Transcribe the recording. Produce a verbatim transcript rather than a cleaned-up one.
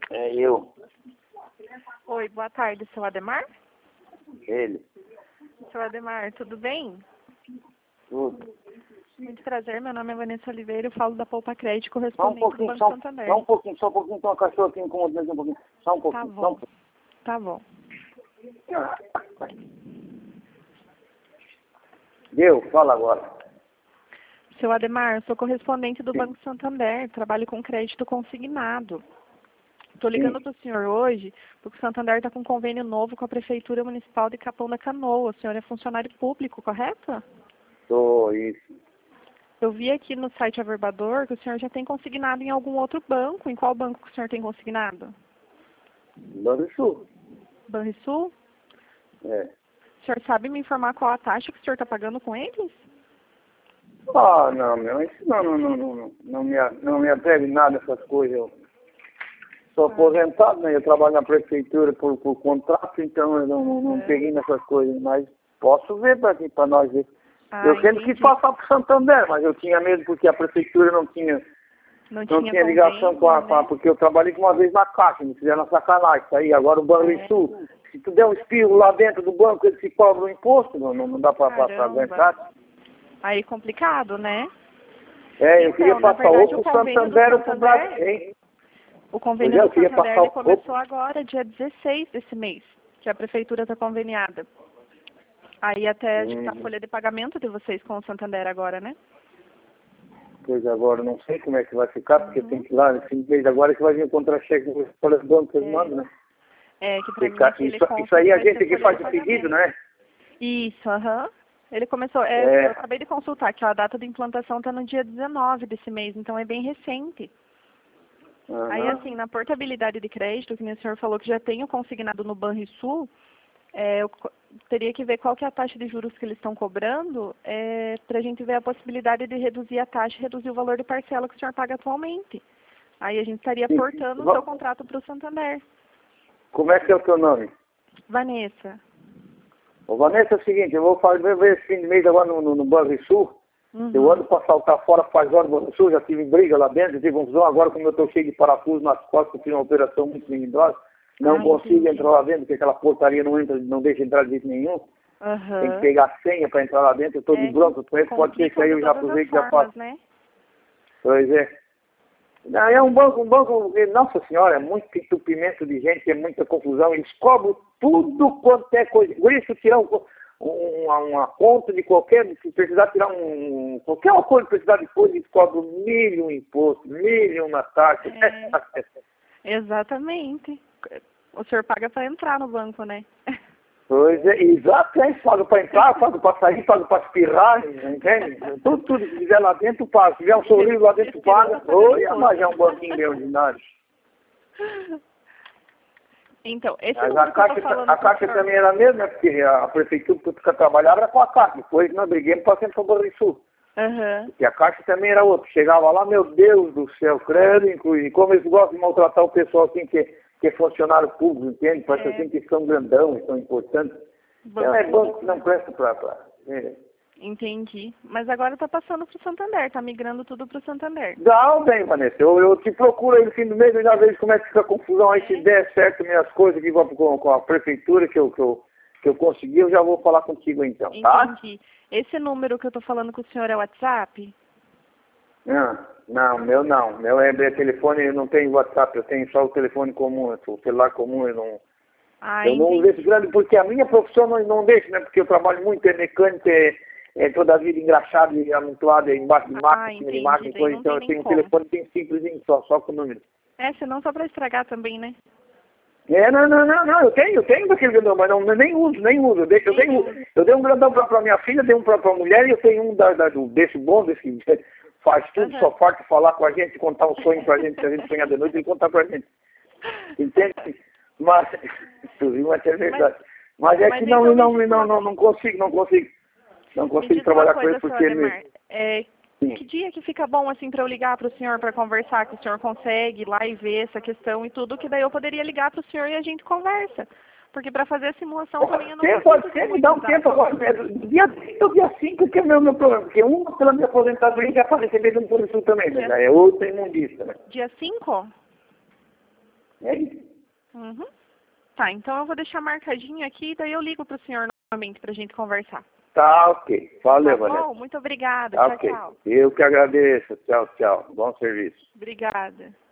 É eu. Oi, boa tarde, seu Ademar? Ele. Seu Ademar, tudo bem? Tudo. Muito prazer, meu nome é Vanessa Oliveira, eu falo da Poupa Crédito, Só um correspondente do pouquinho, Banco só, Santander. só um pouquinho, só um pouquinho, tem uma cachorra aqui incomodando um pouquinho. Só um pouquinho, Tá só um bom, tá bom. pouquinho. Deu, fala agora. Seu Ademar, eu sou correspondente do Banco Santander, trabalho com crédito consignado. Estou ligando para o senhor hoje, porque o Santander está com um convênio novo com a Prefeitura Municipal de Capão da Canoa. O senhor é funcionário público, correto? Tô, isso. Eu vi aqui no site Averbador que o senhor já tem consignado em algum outro banco. Em qual banco que o senhor tem consignado? Banrisul. Banrisul? É. O senhor sabe me informar qual a taxa que o senhor está pagando com eles? Ah, não, meu, isso não, não, não, não, não, não me, não me ateve nada essas coisas. Eu sou aposentado, né? Eu trabalho na prefeitura por, por contrato, então eu não, não, não É. peguei nessas coisas, mas posso ver para aqui, para nós ver. Ah, Eu sempre entendi. quis passar para o Santander, mas eu tinha medo porque a prefeitura não tinha, Não não tinha tinha ligação com a, convênio, com a- né? porque eu trabalhei uma vez na Caixa, me fizeram uma sacanagem, isso aí. Agora o Banrisul, se tu der um espirro lá dentro do banco, eles se cobram o imposto, não, não, não dá para Caramba. aguentar. Aí complicado, né? É, eu Então, queria na passar ou verdade, para o o convênio do Santander ou para o Santander, Brasil, hein? o Pois convênio é, eu do queria Santander passar ele o... começou agora, dia dezesseis desse mês, que a prefeitura está conveniada. Aí até acho que tá a Hum, folha de pagamento de vocês com o Santander agora, né? pois agora não sei como é que vai ficar, porque Uhum. tem que ir lá, nesse mês agora que vai vir contra-cheque do folha do banco que eles É. mandam, né? É, que pra mim Fica- aqui ele Isso, consta isso aí que a vai gente ser que folha faz de o pedido, pagamento. né? Isso, aham. Ele começou, é, É. eu acabei de consultar que a data de implantação está no dia dezenove desse mês, então é bem recente. Aí, Aham. assim, na portabilidade de crédito, que nem o senhor falou que já tem o consignado no Banrisul, é, eu co- teria que ver qual que é a taxa de juros que eles estão cobrando, é, para a gente ver a possibilidade de reduzir a taxa e reduzir o valor de parcela que o senhor paga atualmente. Aí a gente estaria Sim. portando o Va- seu contrato para o Santander. Como é que é o teu nome? Vanessa. Ô, Vanessa, é o seguinte, eu vou fazer ver esse fim de mês agora no, no, no Banrisul. Eu Uhum. ando para saltar fora faz horas do Banrisul, já tive briga lá dentro, tive confusão. Agora, como eu estou cheio de parafuso nas costas, eu fiz uma operação muito melindrosa, não Ah, consigo entendi. entrar lá dentro, porque aquela portaria não entra, não deixa entrar de jeito nenhum. Tem que Aham. pegar a senha para entrar lá dentro, eu estou de É, bronca com ele, pode ser que complicam aí de eu já todas as aproveito e já formas, faço. né? Pois é. Não, é um banco, um banco, nossa senhora, é muito entupimento de gente, é muita confusão, eles cobram tudo quanto é coisa. Por isso, tirar um, um, uma, uma conta de qualquer, se precisar tirar um, qualquer uma coisa, precisar de coisa, eles cobram mil e um imposto, mil e uma taxa. É, exatamente. O senhor paga para entrar no banco, né? Pois é, exato, é, paga para entrar, paga para sair, paga para espirrar, entende? Tudo, tudo que tiver lá dentro, paga. Se tiver um sorriso lá dentro, paga. Oi, mas é um banquinho meio ordinário. Então, esse Mas número a que eu tô Caixa, falando a com o Caixa senhor... também era a mesma, né? Porque a prefeitura que fica trabalhava era com a Caixa. Depois nós briguemos para sempre para o Banrisul. Aham. Porque a Caixa também era outra. Chegava lá, meu Deus do céu, credo, inclusive. Como eles gostam de maltratar o pessoal assim, que, que é funcionário público, entende? Parece É. assim que são grandão, são importantes. Então é banco que não presta para... pra, é. Entendi. Mas agora tá passando pro Santander, tá migrando tudo pro Santander. Não, bem, Vanessa. Eu, eu te procuro aí no fim do mês, eu já vejo como é que fica a confusão aí. Se der certo minhas coisas aqui com, com, com a prefeitura que eu, que, eu, que eu consegui, eu já vou falar contigo então, tá? Entendi. Esse número que eu tô falando com o senhor é o WhatsApp? Não, não, meu não. Meu é, é telefone, eu não tenho WhatsApp, eu tenho só o telefone comum, o celular comum, eu não... Ah, Eu não uso entendi. esse grande porque a minha profissão não, não deixa, né? Porque eu trabalho muito, é mecânico, é, é toda a vida engraxado e amontoado, é embaixo de Ah, máquina, de entendi. máquina, Daí coisa. não Então tem eu nem tenho um como. telefone bem simplesinho, só, só com o número. É, senão só pra estragar também, né? É, não, não, não, não, eu tenho, eu tenho daquele grandão, mas não, nem uso, nem uso. Eu dei, eu dei, um- eu dei um grandão pra, pra minha filha, dei um pra, pra mulher e eu tenho um da, da, do, desse bom, desse que faz tudo, Aham. só falta falar com a gente, contar um sonho pra gente, que a gente sonha de noite e contar pra gente. Entende? Mas, tu viu, mas é verdade. Mas, é mas que não, então me não, diz não, uma- não, não consigo, não consigo. Não Me consigo diz uma trabalhar com coisa, ele seu porque ele... Ademar. É, Sim. que dia que fica bom assim para eu ligar para o senhor para conversar, que o senhor consegue ir lá e ver essa questão e tudo, que daí eu poderia ligar para o senhor e a gente conversa. Porque para fazer a simulação também eu não Tempo, preciso de você me muitos dá um dados. tempo agora. Dia cinco, dia cinco que é o meu, meu problema. Porque uma pela minha aposentadoria já para receber de um professor também, né? Já é outra imundícia, né? Dia cinco? É isso. Uhum. Tá, então eu vou deixar marcadinho aqui, daí eu ligo para o senhor novamente para a gente conversar. Tá, ok. Valeu, Tá Vanessa. bom? Muito obrigada. Tá, Tchau, ok. tchau. Eu que agradeço. Tchau, tchau. Bom serviço. Obrigada.